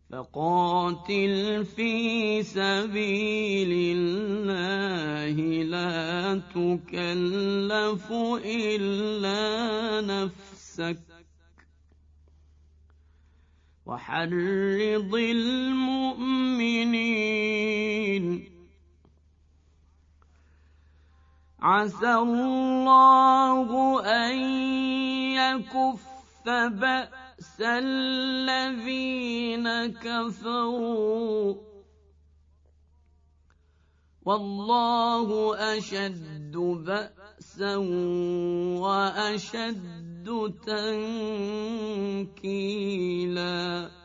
فقاتل في سبيل الله لا تكلف إلا نفسك وحرض المؤمنين. عسى الله أن يكف بأس الذين كفروا والله أشد بأسا وأشد تنكيلا.